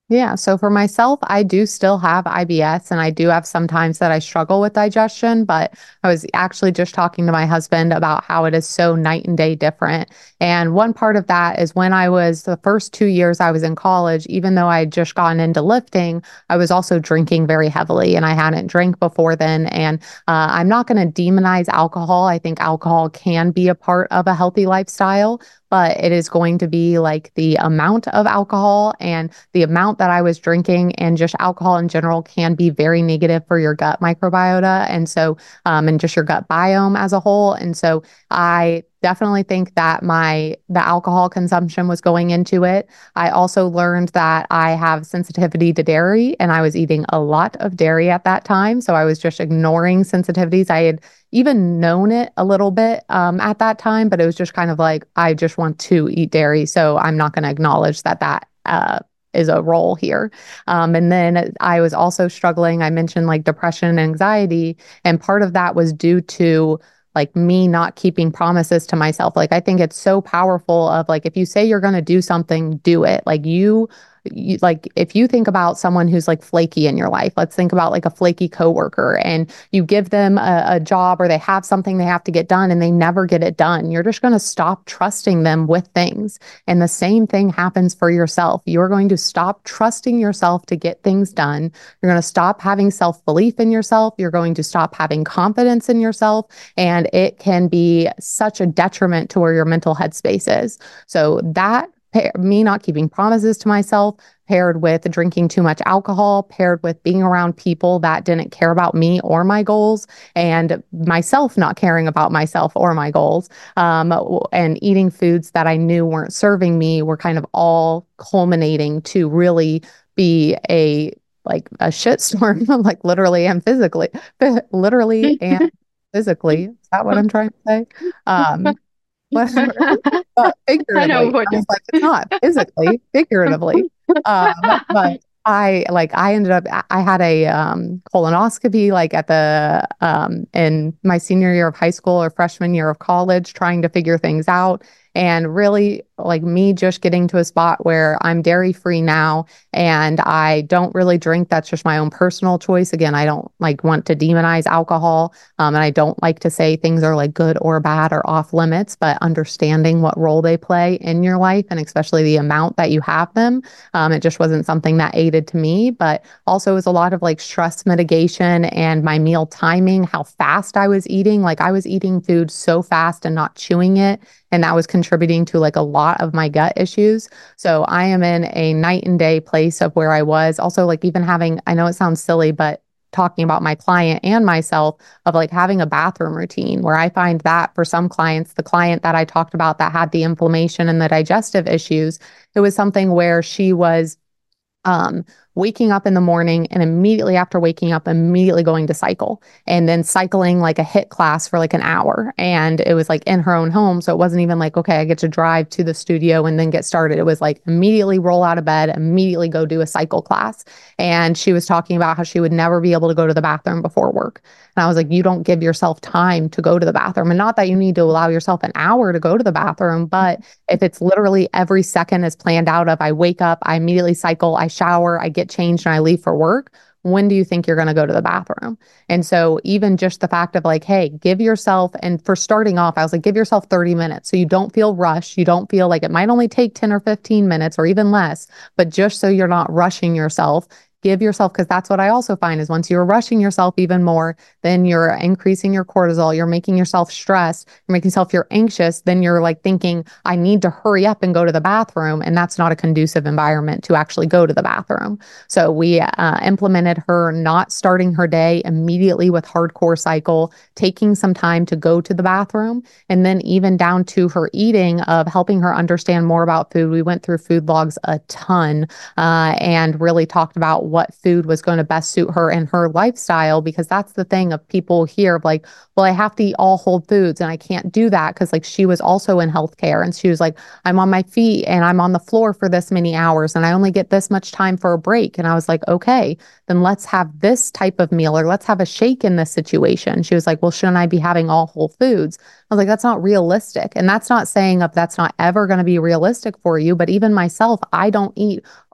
Speaker 3: Yeah. So for myself, I do still have I B S and I do have some times that I struggle with digestion, but I was actually just talking to my husband about how it is so night and day different. And one part of that is when I was the first two years I was in college, even though I had just gotten into lifting, I was also drinking very heavily and I hadn't drank before then. And uh, I'm not going to demonize alcohol. I think alcohol can be a part of a healthy lifestyle, but it is going to be like the amount of alcohol and the amount that I was drinking, and just alcohol in general can be very negative for your gut microbiota. And so, um, and just your gut biome as a whole. And so I definitely think that my the alcohol consumption was going into it. I also learned that I have sensitivity to dairy and I was eating a lot of dairy at that time. So I was just ignoring sensitivities. I had even known it a little bit um, at that time, but it was just kind of like, I just want to eat dairy. So I'm not going to acknowledge that that uh, is a role here. Um, and then I was also struggling. I mentioned like depression and anxiety. And part of that was due to like me not keeping promises to myself. Like I think it's so powerful of like, if you say you're going to do something, do it. Like you you, like if you think about someone who's like flaky in your life, let's think about like a flaky coworker, and you give them a, a job or they have something they have to get done and they never get it done. You're just going to stop trusting them with things. And the same thing happens for yourself. You're going to stop trusting yourself to get things done. You're going to stop having self-belief in yourself. You're going to stop having confidence in yourself. And it can be such a detriment to where your mental headspace is. So that me not keeping promises to myself, paired with drinking too much alcohol, paired with being around people that didn't care about me or my goals, and myself not caring about myself or my goals, um, and eating foods that I knew weren't serving me, were kind of all culminating to really be a like a shitstorm, like literally and physically, literally and physically. Is that what I'm trying to say? Um, whatever. But
Speaker 2: I know
Speaker 3: figuratively,
Speaker 2: what
Speaker 3: I was like, it's not physically, figuratively. Um, but I like I ended up I had a um colonoscopy like at the um in my senior year of high school or freshman year of college, trying to figure things out. And really, like me just getting to a spot where I'm dairy free now and I don't really drink. That's just my own personal choice. Again, I don't like want to demonize alcohol. Um, and I don't like to say things are like good or bad or off limits, but understanding what role they play in your life and especially the amount that you have them. Um, it just wasn't something that aided to me, but also it was a lot of like stress mitigation and my meal timing, how fast I was eating. Like I was eating food so fast and not chewing it. And that was contributing to like a lot of my gut issues. So I am in a night and day place of where I was. Also, like even having, I know it sounds silly, but talking about my client and myself of like having a bathroom routine, where I find that for some clients, the client that I talked about that had the inflammation and the digestive issues, it was something where she was um, waking up in the morning and immediately after waking up, immediately going to cycle and then cycling like a HIIT class for like an hour. And it was like in her own home. So it wasn't even like, okay, I get to drive to the studio and then get started. It was like immediately roll out of bed, immediately go do a cycle class. And she was talking about how she would never be able to go to the bathroom before work. And I was like, you don't give yourself time to go to the bathroom. And not that you need to allow yourself an hour to go to the bathroom, but if it's literally every second is planned out of I wake up, I immediately cycle, I shower, I get changed, and I leave for work, when do you think you're going to go to the bathroom? And so even just the fact of like, hey, give yourself, and for starting off, I was like, give yourself thirty minutes. So you don't feel rushed. You don't feel like it might only take ten or fifteen minutes or even less, but just so you're not rushing yourself. Give yourself, because that's what I also find is once you're rushing yourself even more, then you're increasing your cortisol, you're making yourself stressed, you're making yourself feel anxious, then you're like thinking, I need to hurry up and go to the bathroom. And that's not a conducive environment to actually go to the bathroom. So we uh, implemented her not starting her day immediately with hardcore cycle, taking some time to go to the bathroom, and then even down to her eating of helping her understand more about food. We went through food logs a ton uh, and really talked about what food was going to best suit her and her lifestyle, because that's the thing of people here like, well, I have to eat all whole foods and I can't do that because like she was also in healthcare and she was like, I'm on my feet and I'm on the floor for this many hours and I only get this much time for a break. And I was like, okay, then let's have this type of meal or let's have a shake in this situation. She was like, well, shouldn't I be having all whole foods? I was like, that's not realistic. And that's not saying that that's not ever going to be realistic for you. But even myself, I don't eat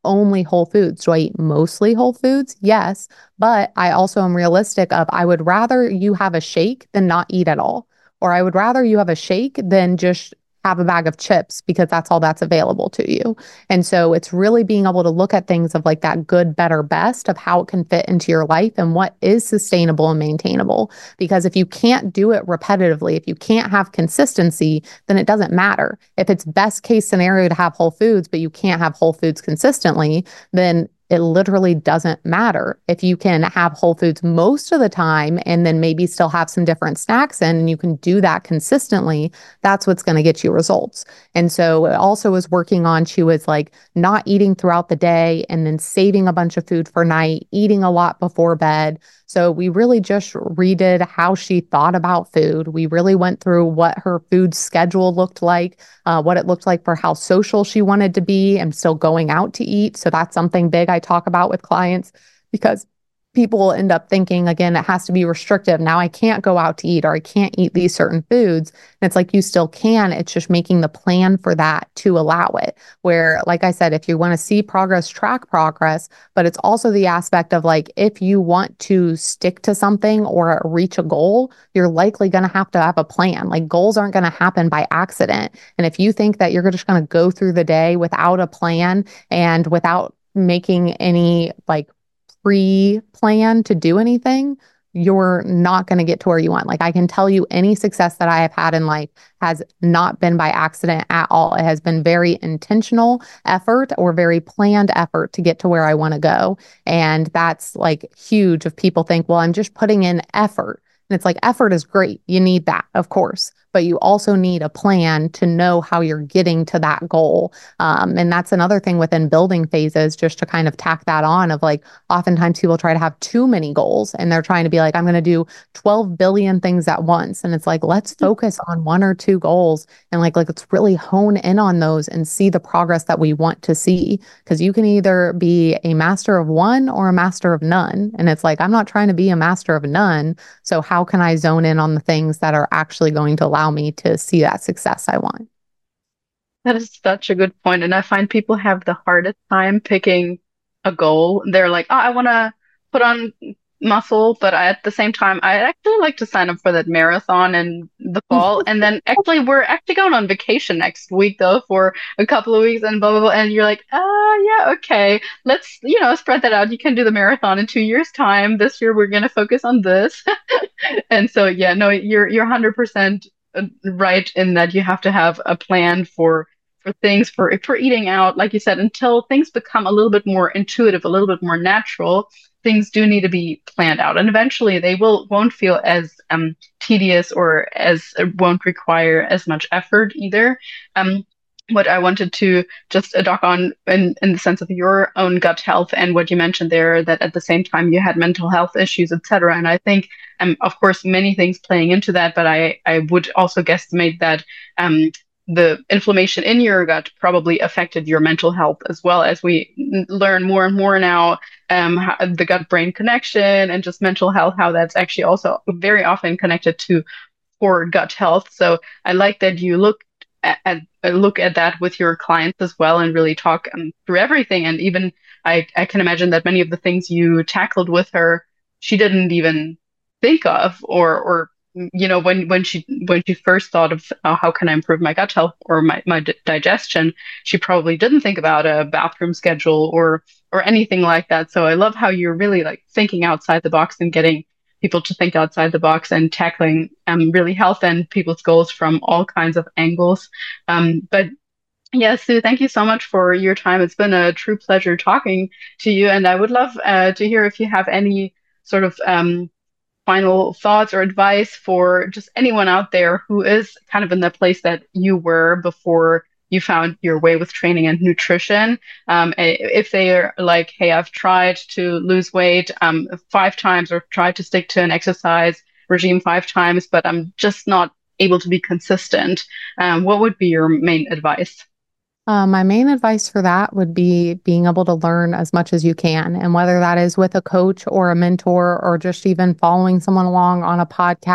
Speaker 3: only whole foods. Do I eat mostly whole foods? Yes. But I also am realistic of I would rather you have a shake than not eat at all. Or I would rather you have a shake than just have a bag of chips because that's all that's available to you. And so it's really being able to look at things of like that good, better, best of how it can fit into your life and what is sustainable and maintainable. Because if you can't do it repetitively, if you can't have consistency, then it doesn't matter. If it's best case scenario to have whole foods, but you can't have whole foods consistently, then it literally doesn't matter. If you can have whole foods most of the time and then maybe still have some different snacks in and you can do that consistently, that's what's going to get you results. And so it also was working on, she was like not eating throughout the day and then saving a bunch of food for night, eating a lot before bed. So we really just redid how she thought about food. We really went through what her food schedule looked like, uh, what it looked like for how social she wanted to be and still going out to eat. So that's something big I talk about with clients because people will end up thinking, again, it has to be restrictive. Now I can't go out to eat or I can't eat these certain foods. And it's like you still can. It's just making the plan for that to allow it. Where, like I said, if you want to see progress, track progress, but it's also the aspect of like, if you want to stick to something or reach a goal, you're likely going to have to have a plan. Like goals aren't going to happen by accident. And if you think that you're just going to go through the day without a plan and without making any like pre-plan to do anything, you're not going to get to where you want. Like I can tell you any success that I have had in life has not been by accident at all. It has been very intentional effort or very planned effort to get to where I want to go. And that's like huge if people think, well, I'm just putting in effort. And it's like effort is great. You need that, of course, but you also need a plan to know how you're getting to that goal. Um, and that's another thing within building phases, just to kind of tack that on of like, oftentimes people try to have too many goals and they're trying to be like, I'm going to do twelve billion things at once. And it's like, let's focus on one or two goals and like, like, let's really hone in on those and see the progress that we want to see. Because you can either be a master of one or a master of none. And it's like, I'm not trying to be a master of none. So how can I zone in on the things that are actually going to allow me to see that success I want?
Speaker 2: That is such a good point. And I find people have the hardest time picking a goal. They're like, oh, I want to put on muscle, but I, at the same time, I actually like to sign up for that marathon in the fall. And then actually, we're actually going on vacation next week, though, for a couple of weeks and blah, blah, blah. And you're like, ah, yeah, okay. Let's, you know, spread that out. You can do the marathon in two years' time. This year, we're going to focus on this. And so, yeah, no, you're, you're one hundred percent right in that you have to have a plan for for things for for eating out, like you said, until things become a little bit more intuitive, a little bit more natural. Things do need to be planned out, and eventually they will won't feel as um, tedious or as uh, won't require as much effort either. Um, what I wanted to just uh, dock on in, in the sense of your own gut health and what you mentioned there, that at the same time you had mental health issues, et cetera. And I think, um, of course, many things playing into that, but I, I would also guesstimate that um, the inflammation in your gut probably affected your mental health as well, as we n- learn more and more now, um, how, the gut-brain connection and just mental health, how that's actually also very often connected to poor gut health. So I like that you look at, at look at that with your clients as well and really talk um, through everything. And even I, I can imagine that many of the things you tackled with her, she didn't even think of, or or you know, when when she when she first thought of uh, how can I improve my gut health or my my d- digestion, she probably didn't think about a bathroom schedule or or anything like that. So I love how you're really like thinking outside the box and getting people to think outside the box and tackling um, really health and people's goals from all kinds of angles. Um, but yeah, Sue, thank you so much for your time. It's been a true pleasure talking to you, and I would love uh, to hear if you have any sort of um, final thoughts or advice for just anyone out there who is kind of in the place that you were before you found your way with training and nutrition. Um, if they are like, hey, I've tried to lose weight um, five times or tried to stick to an exercise regime five times, but I'm just not able to be consistent, um, what would be your main advice?
Speaker 3: Uh, my main advice for that would be being able to learn as much as you can. And whether that is with a coach or a mentor or just even following someone along on a podcast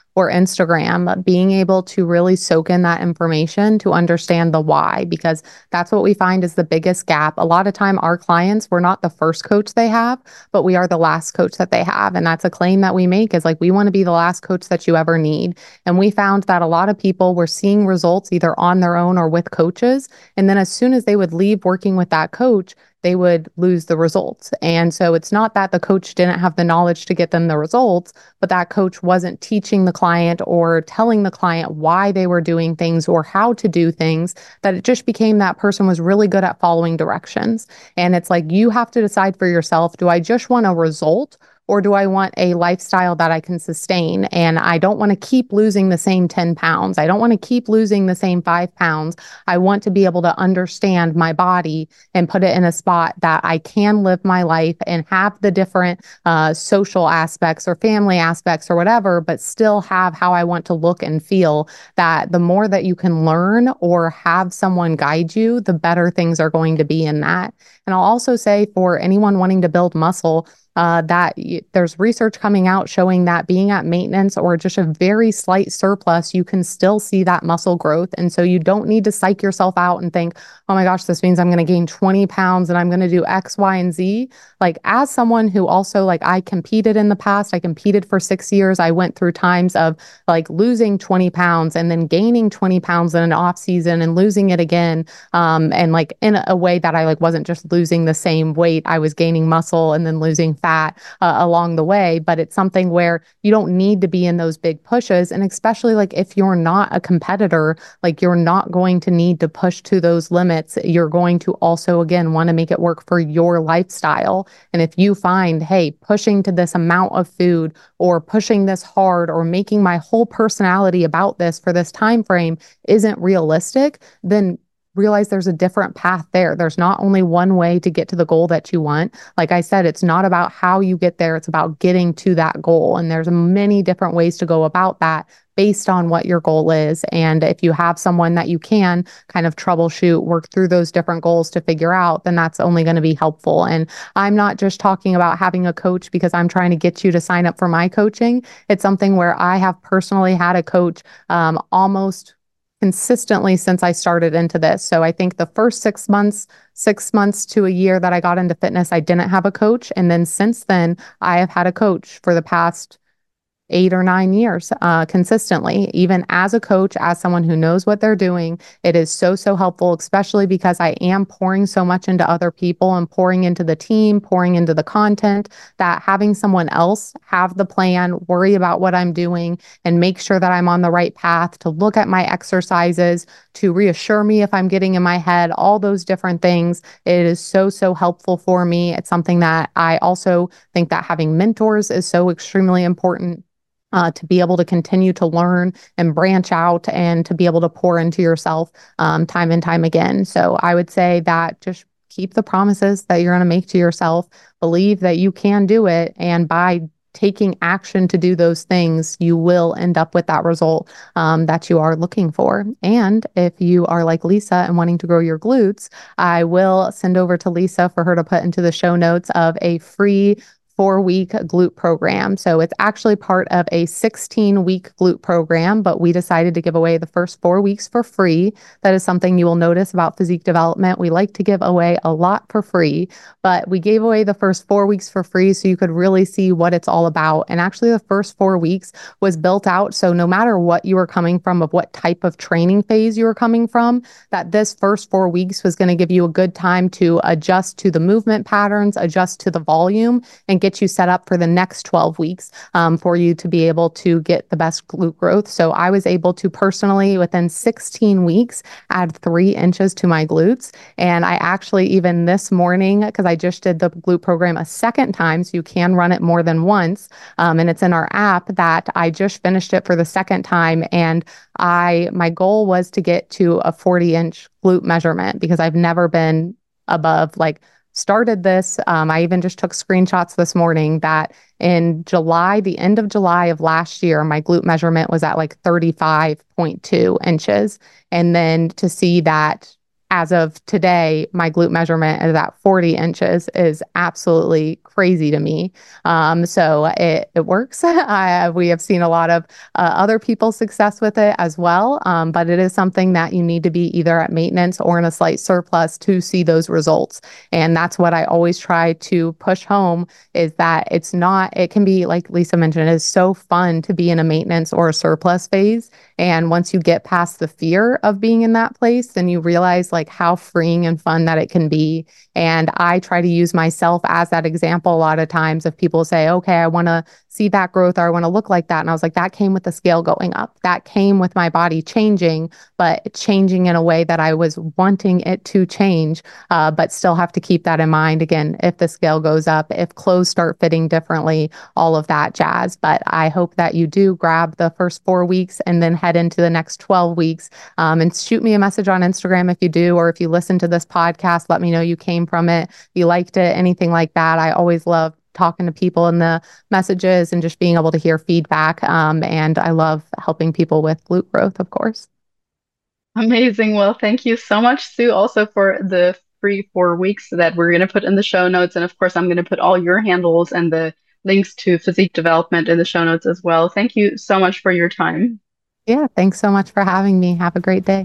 Speaker 3: or Instagram, being able to really soak in that information to understand the why, because that's what we find is the biggest gap. A lot of time our clients, we're not the first coach they have, but we are the last coach that they have. And that's a claim that we make, is like, we want to be the last coach that you ever need. And we found that a lot of people were seeing results either on their own or with coaches. And then as soon as they would leave working with that coach, they would lose the results. And so it's not that the coach didn't have the knowledge to get them the results, but that coach wasn't teaching the client or telling the client why they were doing things or how to do things, that it just became that person was really good at following directions. And it's like, you have to decide for yourself, do I just want a result, or do I want a lifestyle that I can sustain? And I don't want to keep losing the same ten pounds. I don't want to keep losing the same five pounds. I want to be able to understand my body and put it in a spot that I can live my life and have the different uh, social aspects or family aspects or whatever, but still have how I want to look and feel. That the more that you can learn or have someone guide you, the better things are going to be in that. And I'll also say, for anyone wanting to build muscle, Uh, that y- there's research coming out showing that being at maintenance or just a very slight surplus, you can still see that muscle growth. And so you don't need to psych yourself out and think, oh my gosh, this means I'm going to gain twenty pounds and I'm going to do X, Y, and Z. Like, as someone who also, like, I competed in the past, I competed for six years. I went through times of like losing twenty pounds and then gaining twenty pounds in an off season and losing it again. Um, and like in a way that I like wasn't just losing the same weight, I was gaining muscle and then losing fat Uh, along the way. But it's something where you don't need to be in those big pushes. And especially like if you're not a competitor, like, you're not going to need to push to those limits. You're going to also, again, want to make it work for your lifestyle. And if you find, hey, pushing to this amount of food or pushing this hard or making my whole personality about this for this time frame isn't realistic, then realize there's a different path there. There's not only one way to get to the goal that you want. Like I said, it's not about how you get there, it's about getting to that goal. And there's many different ways to go about that based on what your goal is. And if you have someone that you can kind of troubleshoot, work through those different goals to figure out, then that's only going to be helpful. And I'm not just talking about having a coach because I'm trying to get you to sign up for my coaching. It's something where I have personally had a coach um, almost consistently since I started into this. So I think the first six months, six months to a year that I got into fitness, I didn't have a coach. And then since then, I have had a coach for the past eight or nine years uh, consistently. Even as a coach, as someone who knows what they're doing, it is so, so helpful, especially because I am pouring so much into other people and pouring into the team, pouring into the content, that having someone else have the plan, worry about what I'm doing, and make sure that I'm on the right path, to look at my exercises, to reassure me if I'm getting in my head, all those different things. It is so, so helpful for me. It's something that I also think that having mentors is so extremely important. Uh, to be able to continue to learn and branch out and to be able to pour into yourself um, time and time again. So I would say that just keep the promises that you're going to make to yourself, believe that you can do it, and by taking action to do those things, you will end up with that result um, that you are looking for. And if you are like Lisa and wanting to grow your glutes, I will send over to Lisa for her to put into the show notes of a free four-week glute program. So it's actually part of a sixteen-week glute program, but we decided to give away the first four weeks for free. That is something you will notice about physique development. We like to give away a lot for free, but we gave away the first four weeks for free so you could really see what it's all about. And actually the first four weeks was built out, so no matter what you were coming from, of what type of training phase you were coming from, that this first four weeks was going to give you a good time to adjust to the movement patterns, adjust to the volume, and get you set up for the next twelve weeks um, for you to be able to get the best glute growth. So I was able to personally, within sixteen weeks, add three inches to my glutes. And I actually, even this morning, because I just did the glute program a second time, so you can run it more than once, um, and it's in our app, that I just finished it for the second time. And I, my goal was to get to a forty inch glute measurement, because I've never been above, like, started this. Um, I even just took screenshots this morning that in July, the end of July of last year, my glute measurement was at like thirty-five point two inches. And then to see that as of today, my glute measurement is at forty inches is absolutely crazy to me. Um, so it, it works. I, we have seen a lot of uh, other people's success with it as well. Um, but it is something that you need to be either at maintenance or in a slight surplus to see those results. And that's what I always try to push home, is that it's not, it can be, like Lisa mentioned, it is so fun to be in a maintenance or a surplus phase. And once you get past the fear of being in that place, then you realize like how freeing and fun that it can be. And I try to use myself as that example a lot of times. If people say, okay, I want to see that growth or I want to look like that. And I was like, that came with the scale going up. That came with my body changing, but changing in a way that I was wanting it to change, uh, but still have to keep that in mind. Again, if the scale goes up, if clothes start fitting differently, all of that jazz. But I hope that you do grab the first four weeks and then head into the next twelve weeks. Um, and shoot me a message on Instagram if you do, or if you listen to this podcast, let me know you came from it, if you liked it, anything like that. I always love talking to people in the messages and just being able to hear feedback. Um, and I love helping people with glute growth, of course.
Speaker 2: Amazing. Well, thank you so much, Sue, also for the free four weeks that we're going to put in the show notes. And of course, I'm going to put all your handles and the links to physique development in the show notes as well. Thank you so much for your time.
Speaker 3: Yeah, thanks so much for having me. Have a great day.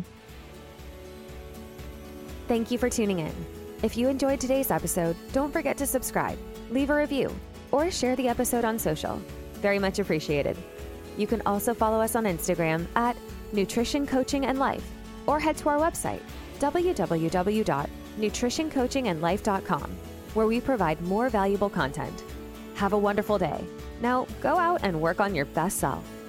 Speaker 1: Thank you for tuning in. If you enjoyed today's episode, don't forget to subscribe, leave a review, or share the episode on social. Very much appreciated. You can also follow us on Instagram at Nutrition Coaching and Life, or head to our website, w w w dot nutrition coaching and life dot com, where we provide more valuable content. Have a wonderful day. Now go out and work on your best self.